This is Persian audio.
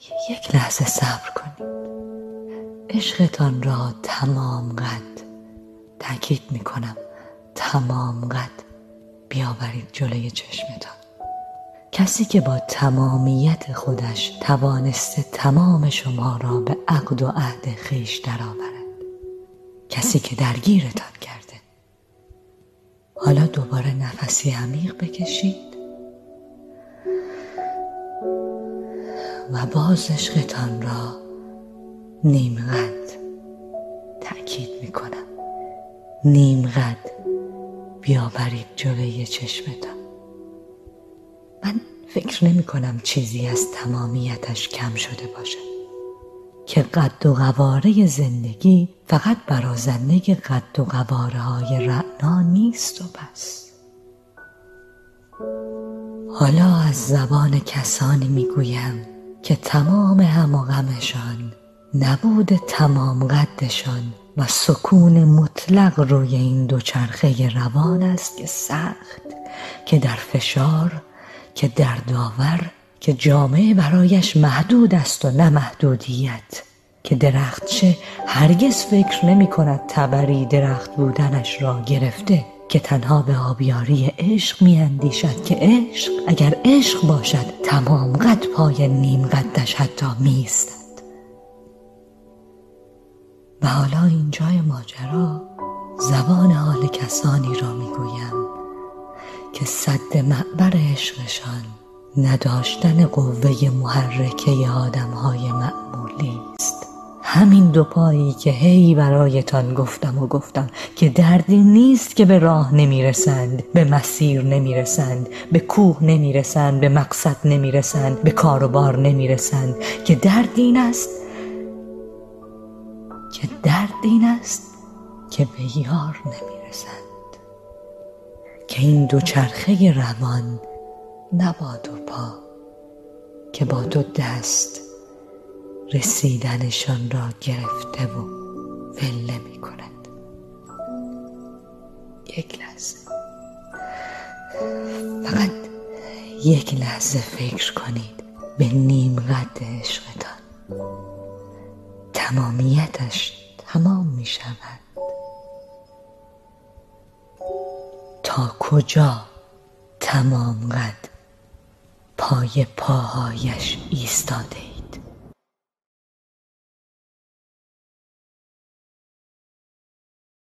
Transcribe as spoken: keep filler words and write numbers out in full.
یک لحظه صبر کنید. عشقتان را تمام قد، تأکید میکنم تمام قد، بیاورید جلوی چشمتان. کسی که با تمامیت خودش توانسته تمام شما را به عقد و عهد خویش درآورد، کسی که درگیرتان کرده. حالا دوباره نفسی عمیق بکشید و باز عشقتان را نیم قد، تأکید میکنم نیم قد، بیاورید جلوی چشمتان. من فکر نمی کنم چیزی از تمامیتش کم شده باشد، که قد و قواره زندگی فقط برازنده قد و قواره های رعنا نیست و بس. حالا از زبان کسانی می گویم که تمام هم و غمشان نبود تمام قدشان و سکون مطلق روی این دوچرخه روان است که سخت، که در فشار، که در داور، که جامعه برایش محدود است و نه محدودیت، که درختچه هرگز فکر نمی کند تبری درخت بودنش را گرفته، که تنها به آبیاری عشق می اندیشد که عشق اگر عشق باشد تمام قد پای نیم قدش حتی می ایستد. و حالا اینجای ماجرا زبان حال کسانی را می گویم که سد معبر عشقشان نداشتن قوه محرکه آدمهای معمولی است. همین دو پایی که هی برایتان گفتم و گفتم که دردی نیست که به راه نمیرسند، به مسیر نمیرسند، به کوه نمیرسند، به مقصد نمیرسند، به کار و بار نمیرسند، که درد این است که درد این است که به یار نمیرسند، که این دوچرخه روان نه با دو پا که با دو دست رسیدنشان را گرفته و ول نمی کند. یک لحظه، فقط یک لحظه فکر کنید به نیم قد عشقتان. تمامیتش تمام می شود. تا کجا تمام قد پای پاهایش ایستاده؟